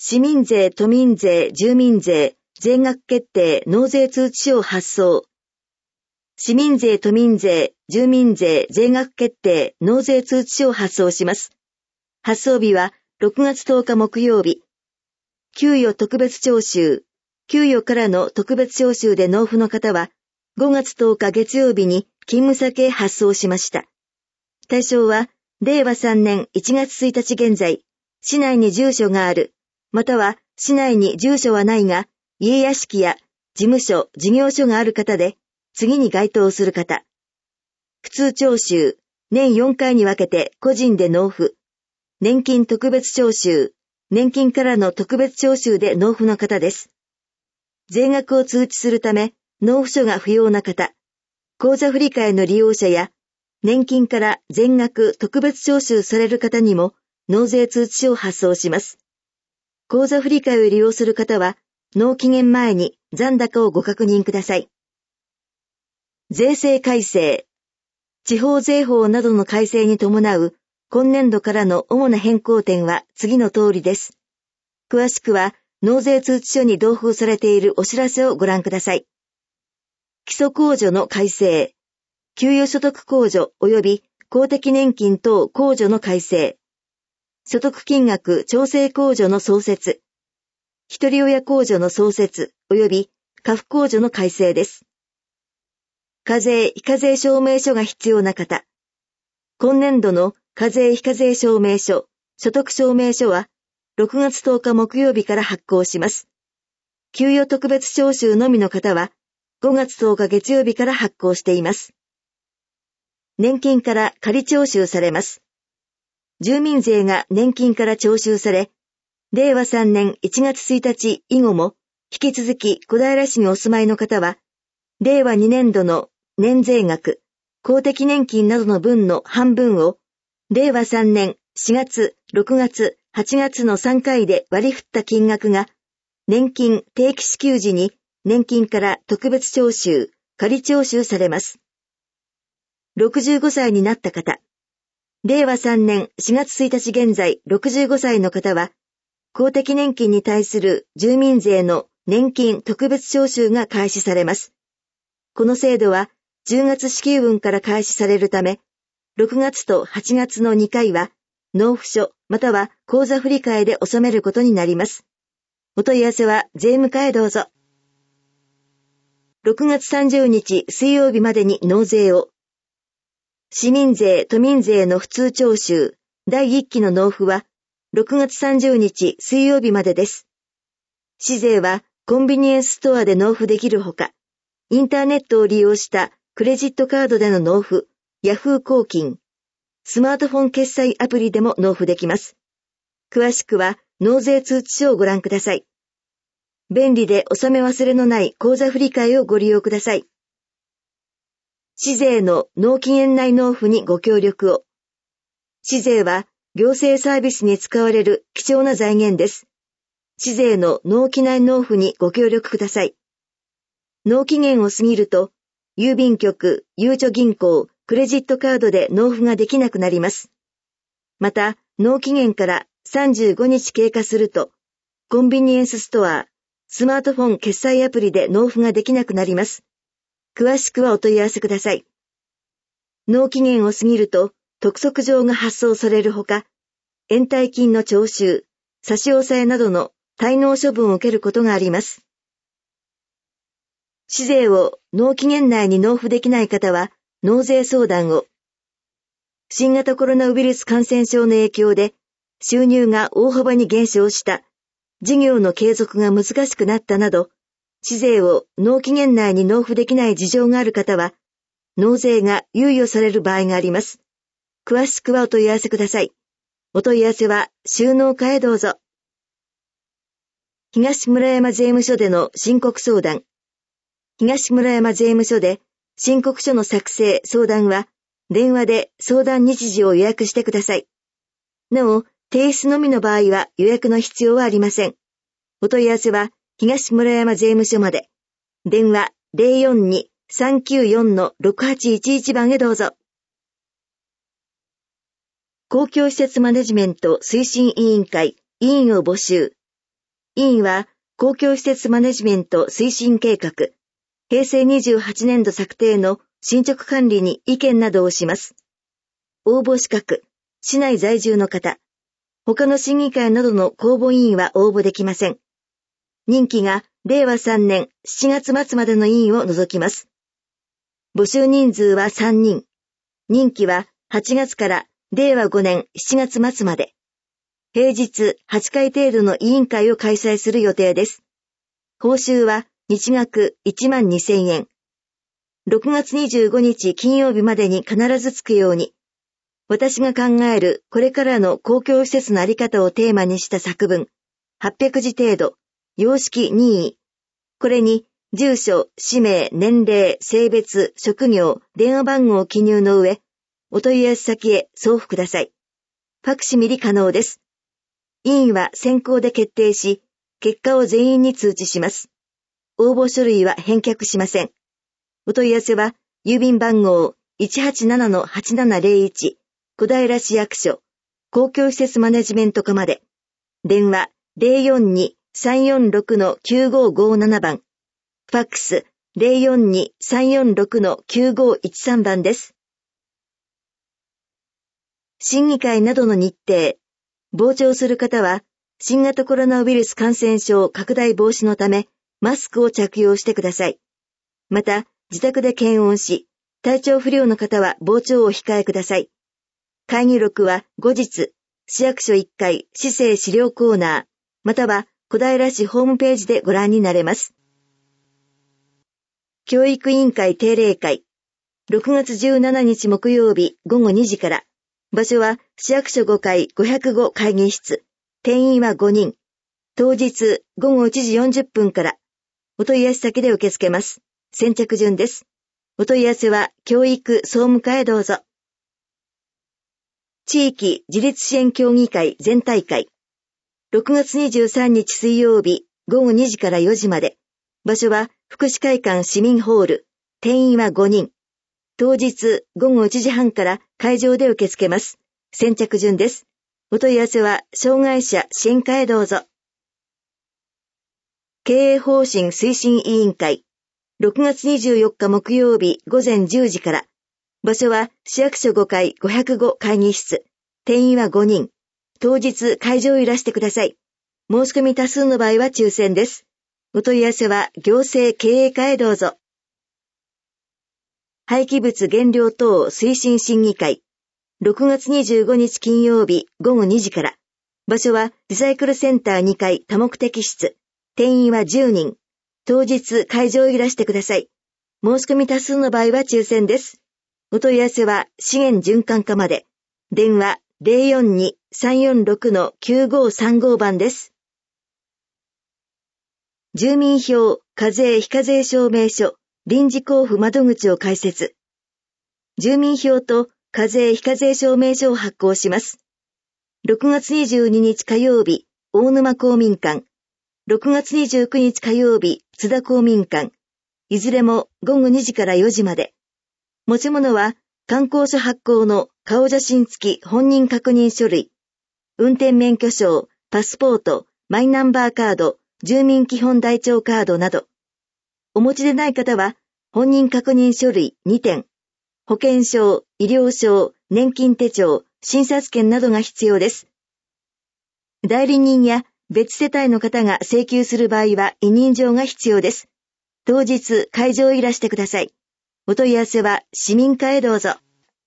市民税、都民税、住民税、税額決定、納税通知書を発送。市民税、都民税、住民税、税額決定、納税通知書を発送します。発送日は6月10日木曜日。給与特別徴収。給与からの特別徴収で納付の方は、5月10日月曜日に勤務先へ発送しました。対象は、令和3年1月1日現在、市内に住所がある、または市内に住所はないが、家屋敷や事務所、事業所がある方で、次に該当する方。普通徴収、年4回に分けて個人で納付。年金特別徴収、年金からの特別徴収で納付の方です。税額を通知するため、納付書が不要な方。口座振替の利用者や、年金から全額特別徴収される方にも、納税通知書を発送します。口座振替を利用する方は、納期限前に残高をご確認ください。税制改正。地方税法などの改正に伴う今年度からの主な変更点は次の通りです。詳しくは納税通知書に同封されているお知らせをご覧ください。基礎控除の改正。給与所得控除及び公的年金等控除の改正。所得金額調整控除の創設。一人親控除の創設及び家父控除の改正です。課税非課税証明書が必要な方。今年度の課税非課税証明書、所得証明書は6月10日木曜日から発行します。給与特別徴収のみの方は5月10日月曜日から発行しています。年金から仮徴収されます。住民税が年金から徴収され、令和3年1月1日以後も引き続き小平市にお住まいの方は、令和2年度の年税額、公的年金などの分の半分を、令和3年4月、6月、8月の3回で割り振った金額が、年金定期支給時に年金から特別徴収、仮徴収されます。65歳になった方。令和3年4月1日現在65歳の方は、公的年金に対する住民税の年金特別徴収が開始されます。この制度は10月支給分から開始されるため、6月と8月の2回は納付書または口座振替で納めることになります。お問い合わせは税務課へどうぞ。6月30日水曜日までに納税を。市民税・都民税の普通徴収第1期の納付は6月30日水曜日までです。市税はコンビニエンスストアで納付できるほか、インターネットを利用したクレジットカードでの納付、ヤフー公金、スマートフォン決済アプリでも納付できます。詳しくは納税通知書をご覧ください。便利で納め忘れのない口座振替をご利用ください。市税の納期限内納付にご協力を。市税は行政サービスに使われる貴重な財源です。市税の納期内納付にご協力ください。納期限を過ぎると、郵便局、ゆうちょ銀行、クレジットカードで納付ができなくなります。また、納期限から35日経過すると、コンビニエンスストア、スマートフォン決済アプリで納付ができなくなります。詳しくはお問い合わせください。納期限を過ぎると、督促状が発送されるほか、延滞金の徴収、差し押さえなどの滞納処分を受けることがあります。市税を納期限内に納付できない方は、納税相談を。新型コロナウイルス感染症の影響で、収入が大幅に減少した、事業の継続が難しくなったなど、市税を納期限内に納付できない事情がある方は、納税が猶予される場合があります。詳しくはお問い合わせください。お問い合わせは収納課へどうぞ。東村山税務署での申告相談。東村山税務署で申告書の作成・相談は、電話で相談日時を予約してください。なお、提出のみの場合は予約の必要はありません。お問い合わせは東村山税務署まで。電話 042-394-6811 番へどうぞ。公共施設マネジメント推進委員会委員を募集。 委員は、公共施設マネジメント推進計画、平成28年度策定の進捗管理に意見などをします。応募資格、市内在住の方、他の審議会などの公募委員は応募できません。任期が令和3年7月末までの委員を除きます。募集人数は3人。任期は8月から令和5年7月末まで。平日8回程度の委員会を開催する予定です。報酬は日額12,000円。6月25日金曜日までに必ずつくように、私が考えるこれからの公共施設のあり方をテーマにした作文、800字程度、様式任意。これに住所、氏名、年齢、性別、職業、電話番号を記入の上、お問い合わせ先へ送付ください。ファクシミリ可能です。委員は選考で決定し、結果を全員に通知します。応募書類は返却しません。お問い合わせは、郵便番号 187-8701、小平市役所、公共施設マネジメント課まで。電話 042-346-9557 番。ファックス 042-346-9513 番です。審議会などの日程。傍聴する方は、新型コロナウイルス感染症拡大防止のため、マスクを着用してください。また、自宅で検温し、体調不良の方は傍聴をお控えください。会議録は後日、市役所1階市政資料コーナー、または小平市ホームページでご覧になれます。教育委員会定例会、6月17日木曜日午後2時から、場所は市役所5階505会議室、定員は5人、当日午後1時40分から、お問い合わせ先で受け付けます。先着順です。お問い合わせは教育総務課へどうぞ。地域自立支援協議会全体会、6月23日水曜日午後2時から4時まで、場所は福祉会館市民ホール、定員は5人、当日午後1時半から会場で受け付けます。先着順です。お問い合わせは障害者支援課へどうぞ。経営方針推進委員会、6月24日木曜日午前10時から、場所は市役所5階505会議室、定員は5人、当日会場をいらしてください。申し込み多数の場合は抽選です。お問い合わせは行政経営課へどうぞ。廃棄物減量等推進審議会、6月25日金曜日午後2時から、場所はリサイクルセンター2階多目的室、定員は10人、当日会場をいらしてください。申し込み多数の場合は抽選です。お問い合わせは資源循環課まで。電話 042-346-9535 番です。住民票課税非課税証明書臨時交付窓口を開設。住民票と課税非課税証明書を発行します。6月22日火曜日、大沼公民館。6月29日火曜日、津田公民館。いずれも午後2時から4時まで。持ち物は、観光所発行の顔写真付き本人確認書類、運転免許証、パスポート、マイナンバーカード、住民基本台帳カードなど。お持ちでない方は、本人確認書類2点、保険証、医療証、年金手帳、診察券などが必要です。代理人や別世帯の方が請求する場合は委任状が必要です。当日会場をいらしてください。お問い合わせは市民課へどうぞ。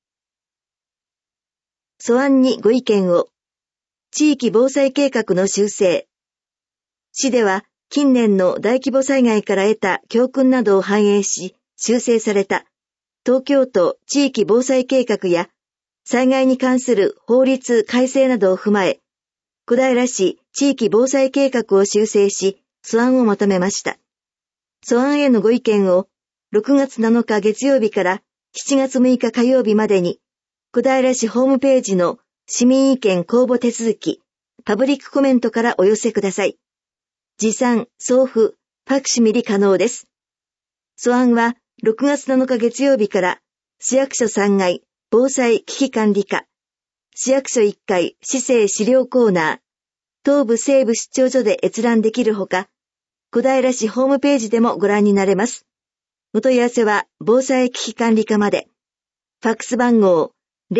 素案にご意見を。地域防災計画の修正。市では近年の大規模災害から得た教訓などを反映し修正された東京都地域防災計画や災害に関する法律改正などを踏まえ、小平市地域防災計画を修正し素案をまとめました。素案へのご意見を6月7日月曜日から7月6日火曜日までに、小平市ホームページの市民意見公募手続き、パブリックコメントからお寄せください。持参、送付、ファクシミリ可能です。素案は6月7日月曜日から市役所3階防災危機管理課、市役所1階市政資料コーナー、 東部西部出張所で閲覧できるほか、小平市ホームページでもご覧になれます。お問い合わせは防災危機管理課まで。ファックス番号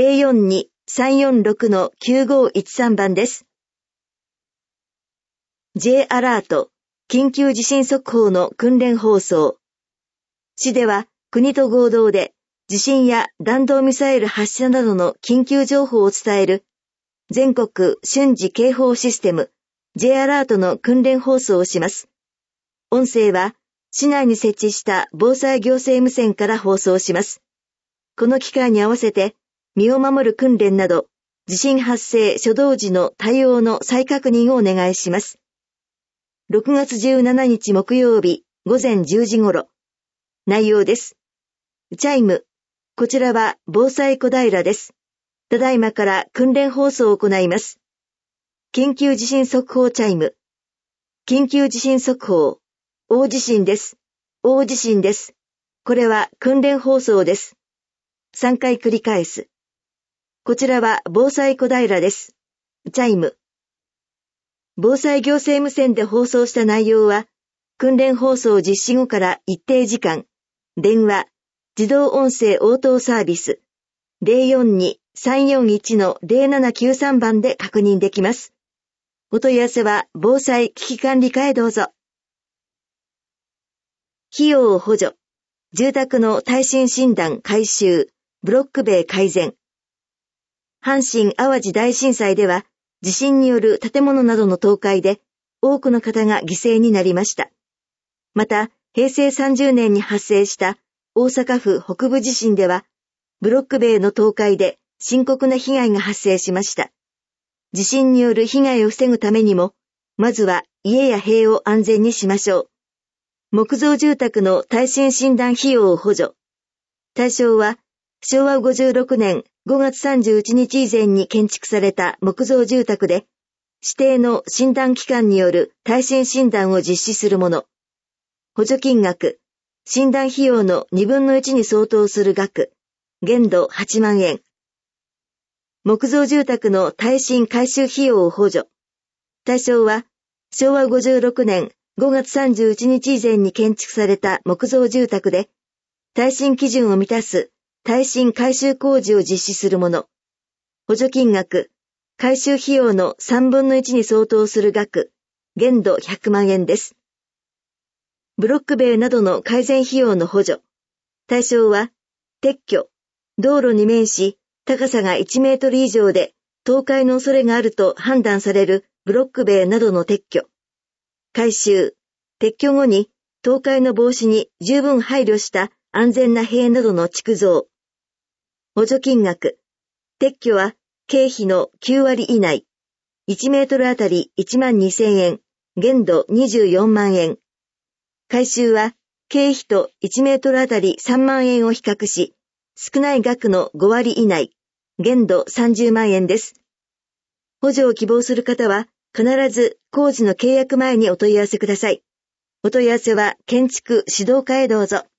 042-346-9513 番です。J アラート、緊急地震速報の訓練放送。市では国と合同で地震や弾道ミサイル発射などの緊急情報を伝える全国瞬時警報システム J アラートの訓練放送をします。音声は市内に設置した防災行政無線から放送します。この機会に合わせて身を守る訓練など地震発生初動時の対応の再確認をお願いします。6月17日木曜日午前10時頃。内容です。チャイム。こちらは防災小平です。ただいまから訓練放送を行います。緊急地震速報チャイム。緊急地震速報。大地震です。大地震です。これは訓練放送です。3回繰り返す。こちらは防災小平です。チャイム。防災行政無線で放送した内容は、訓練放送実施後から一定時間、電話、自動音声応答サービス、042-341-0793 番で確認できます。お問い合わせは防災危機管理課へどうぞ。費用補助、住宅の耐震診断改修、ブロック塀改善。阪神淡路大震災では、地震による建物などの倒壊で多くの方が犠牲になりました。また、平成30年に発生した大阪府北部地震では、ブロック塀の倒壊で深刻な被害が発生しました。地震による被害を防ぐためにも、まずは家や塀を安全にしましょう。木造住宅の耐震診断費用を補助。対象は、昭和56年5月31日以前に建築された木造住宅で、指定の診断機関による耐震診断を実施するもの。補助金額、診断費用の2分の1に相当する額、限度8万円。木造住宅の耐震改修費用を補助。対象は、昭和56年5月31日以前に建築された木造住宅で、耐震基準を満たす耐震改修工事を実施するもの。補助金額、改修費用の3分の1に相当する額、限度100万円です。ブロック塀などの改善費用の補助。対象は、撤去、道路に面し、高さが1メートル以上で倒壊の恐れがあると判断されるブロック塀などの撤去。改修、撤去後に倒壊の防止に十分配慮した安全な塀などの築造。補助金額。撤去は経費の9割以内。1メートルあたり1万2000円。限度24万円。改修は経費と1メートルあたり3万円を比較し、少ない額の5割以内。限度30万円です。補助を希望する方は必ず工事の契約前にお問い合わせください。お問い合わせは建築指導課へどうぞ。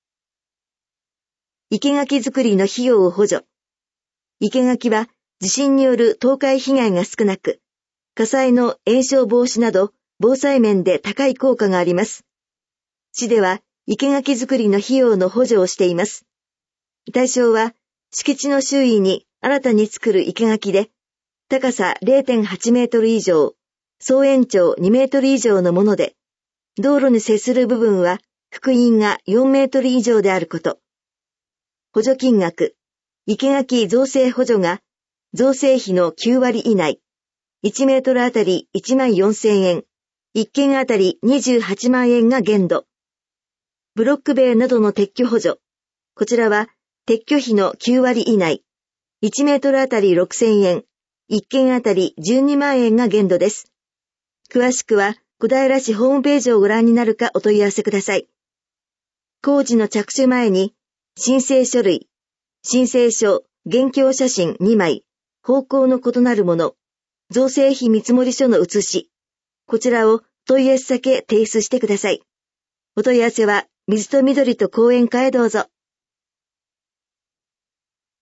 生垣作りの費用を補助。生垣は地震による倒壊被害が少なく、火災の延焼防止など防災面で高い効果があります。市では生垣作りの費用の補助をしています。対象は敷地の周囲に新たに作る生垣で、高さ 0.8 メートル以上、総延長2メートル以上のもので、道路に接する部分は幅員が4メートル以上であること。補助金額、生垣造成補助が造成費の9割以内、1メートルあたり1万4000円、1件あたり28万円が限度。ブロック塀などの撤去補助。こちらは撤去費の9割以内、1メートルあたり6000円、1件あたり12万円が限度です。詳しくは小平市ホームページをご覧になるかお問い合わせください。工事の着手前に、申請書類、申請書、現況写真2枚、方向の異なるもの、造成費見積書の写し、こちらを問い合わせ先へ提出してください。お問い合わせは水と緑と公園課へどうぞ。